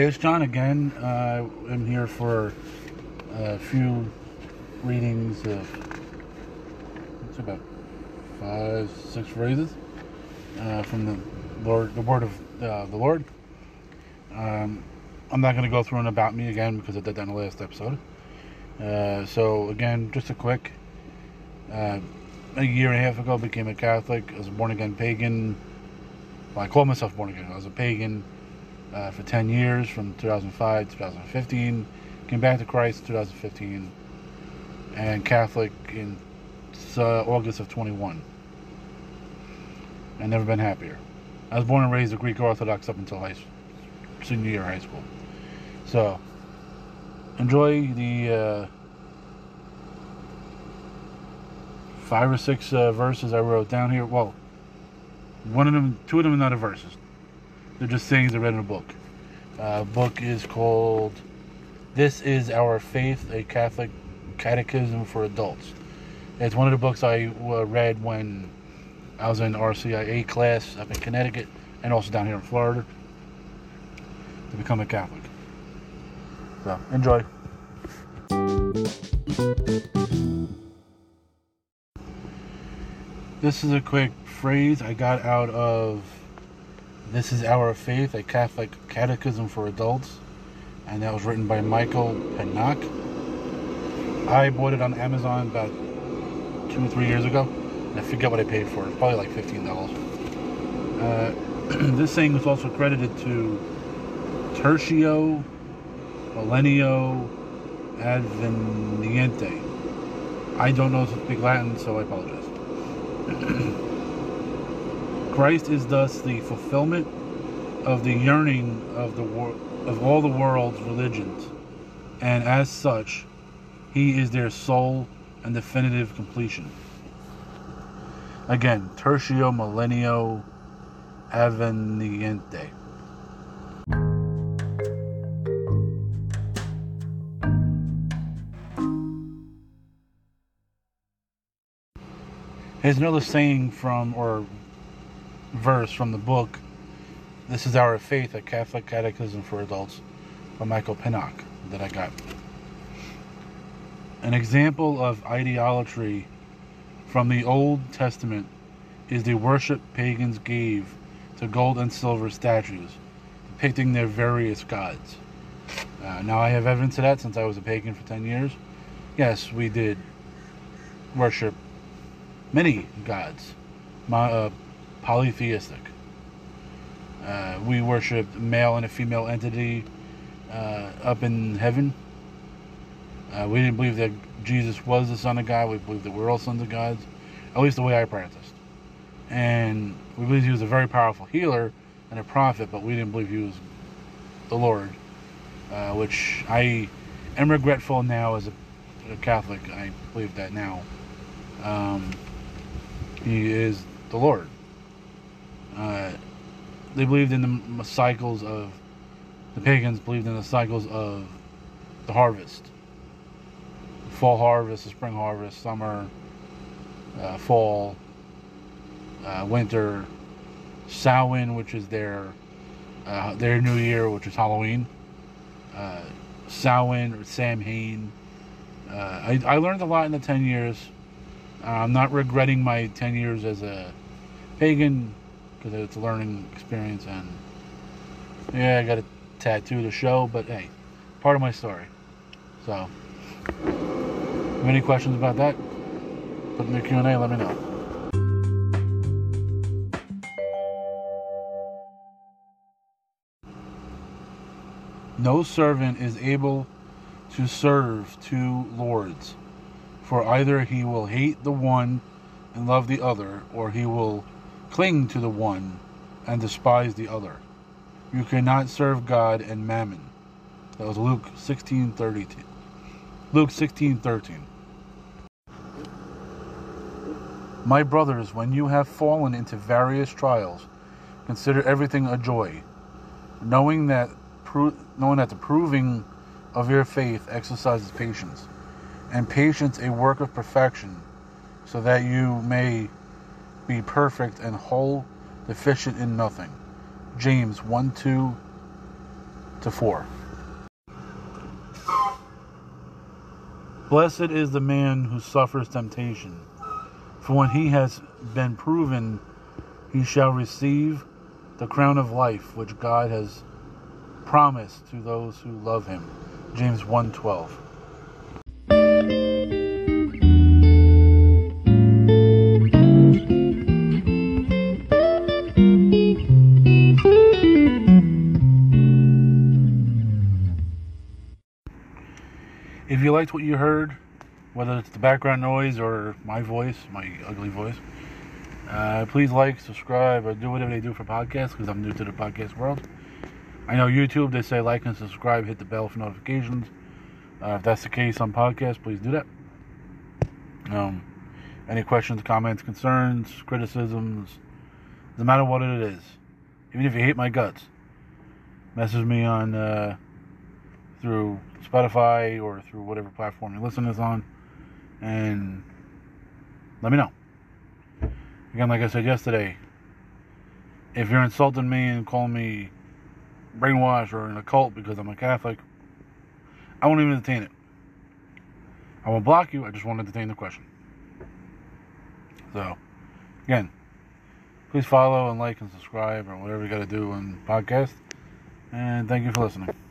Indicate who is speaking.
Speaker 1: it's John again. I'm here for a few readings of about 5-6 phrases from the word of the Lord. I'm not going to go through an about me again because I did that in the last episode. So again, just a quick. A year and a half ago, I became a Catholic. I was a born-again pagan. Well, I called myself born-again. I was a pagan for 10 years, from 2005 to 2015. Came back to Christ in 2015. And Catholic in August of 21. I've never been happier. I was born and raised a Greek Orthodox up until senior year of high school. So, enjoy the 5 or 6 verses I wrote down here. Well, two of them are not verses. They're just sayings I read in a book. Book is called This Is Our Faith, a Catholic Catechism for Adults. It's one of the books I read when I was in RCIA class up in Connecticut and also down here in Florida to become a Catholic. So, enjoy. This is a quick phrase I got out of This Is Our Faith, a Catholic Catechism for Adults, and that was written by Michael Pennock. I bought it on Amazon about 2 or 3 years ago, and I forget what I paid for it. Probably like $15. This saying was also credited to Tertio Millennio Adveniente. I don't know how to speak Latin, so I apologize. Christ is thus the fulfillment of the yearning of all the world's religions, and as such, he is their sole and definitive completion. Again, Tertio Millennio Adveniente. Here's another saying or verse from the book This Is Our Faith, a Catholic Catechism for Adults by Michael Pennock that I got. An example of idolatry from the Old Testament is the worship pagans gave to gold and silver statues depicting their various gods. Now I have evidence of that since I was a pagan for 10 years. Yes, we did worship many gods, polytheistic. We worshipped male and a female entity up in heaven. We didn't believe that Jesus was the Son of God. We believed that we're all sons of God, at least the way I practiced. And we believed he was a very powerful healer and a prophet, but we didn't believe he was the Lord, which I am regretful now as a Catholic. I believe that now. He is the Lord. They believed in the cycles of, the pagans believed in the cycles of the harvest. Fall harvest, the spring harvest, summer, fall, winter, Samhain, which is their New Year, which is Halloween. Samhain or Samhain. I learned a lot in the 10 years. I'm not regretting my 10 years as a pagan because it's a learning experience, and yeah, I got a tattoo to show, but hey, part of my story. So, any questions about that? Put in the Q&A, let me know. No servant is able to serve 2 lords, for either he will hate the one and love the other, or he will cling to the one and despise the other. You cannot serve God and mammon. That was Luke 16:13. Luke 16:13. My brothers, when you have fallen into various trials, consider everything a joy, knowing that the proving of your faith exercises patience, and patience a work of perfection, so that you may be perfect and whole, deficient in nothing. James 1:2 to 4. Blessed is the man who suffers temptation, for when he has been proven, he shall receive the crown of life which God has promised to those who love him. James 1:12. If you liked what you heard, whether it's the background noise or my voice, my ugly voice, please like, subscribe, or do whatever they do for podcasts, because I'm new to the podcast world. I know YouTube, they say like and subscribe, hit the bell for notifications. If that's the case on podcasts, please do that. Any questions, comments, concerns, criticisms, no matter what it is, even if you hate my guts, message me on through Spotify or through whatever platform you listen to this on, and let me know. Again, like I said yesterday, if you're insulting me and calling me brainwashed or in a cult because I'm a Catholic, I won't even entertain it. I won't block you, I just won't entertain the question. So, again, please follow and like and subscribe or whatever you got to do on podcast. And thank you for listening.